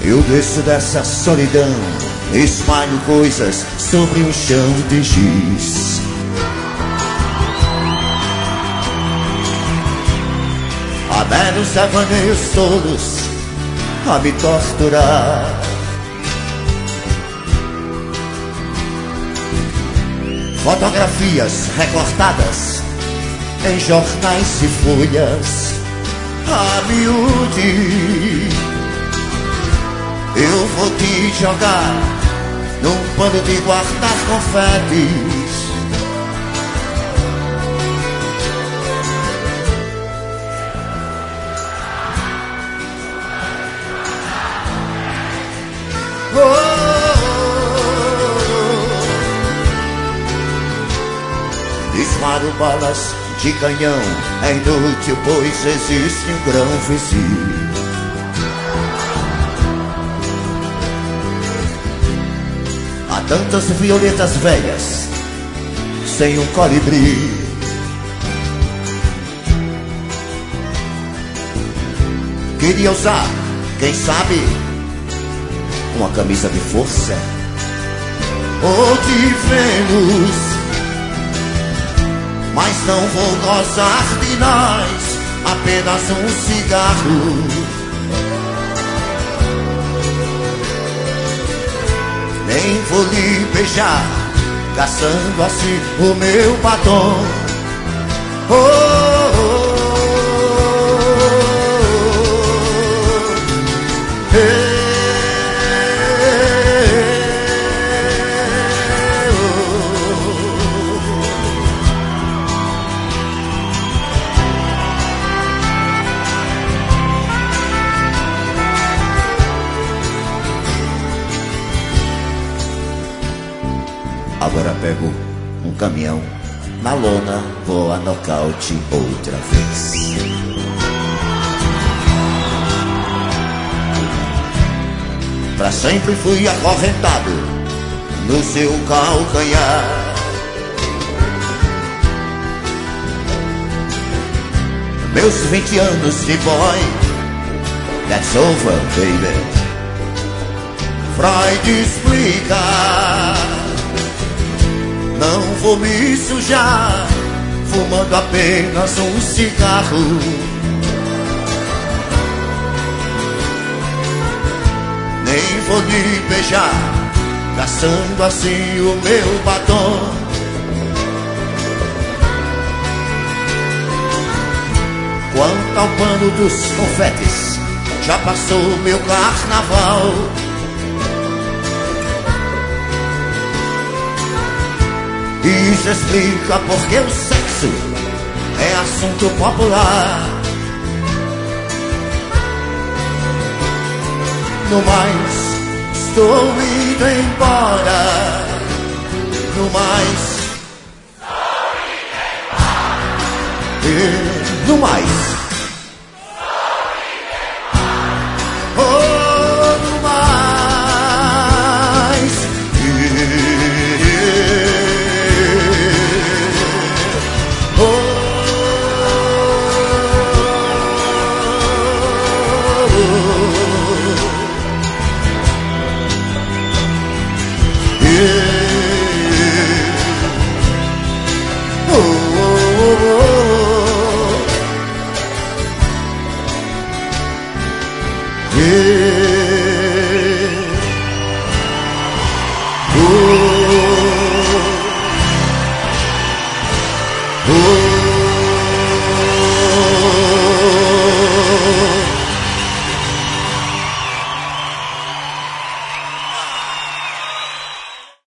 Eu desço dessa solidão, espalho coisas sobre um chão de giz. Há belos devaneios tolos a me torturar. Fotografias recortadas em jornais e folhas a miúde. Eu vou te jogar num pano de guardar confetes. Disparo balas de canhão, é inútil, pois existe um grão vizinho. Há tantas violetas velhas sem um colibri. Queria usar, quem sabe, uma camisa de força ou de Vênus, mas não vou gozar de nós, apenas um cigarro. Nem vou lhe beijar, gastando assim o meu batom. Oh, oh, oh, oh. Agora pego um caminhão, na lona vou a nocaute outra vez. Pra sempre fui acorrentado no seu calcanhar. Meus 20 anos de boy, that's over, baby. Freud explica. Não vou me sujar, fumando apenas um cigarro. Nem vou lhe beijar, gastando assim o meu batom. Quanto ao pano dos confetes, já passou meu carnaval. Isso explica porque o sexo é assunto popular. No mais, estou indo embora. No mais, estou indo embora. No mais, estou indo embora. Oh, no mais, yeah.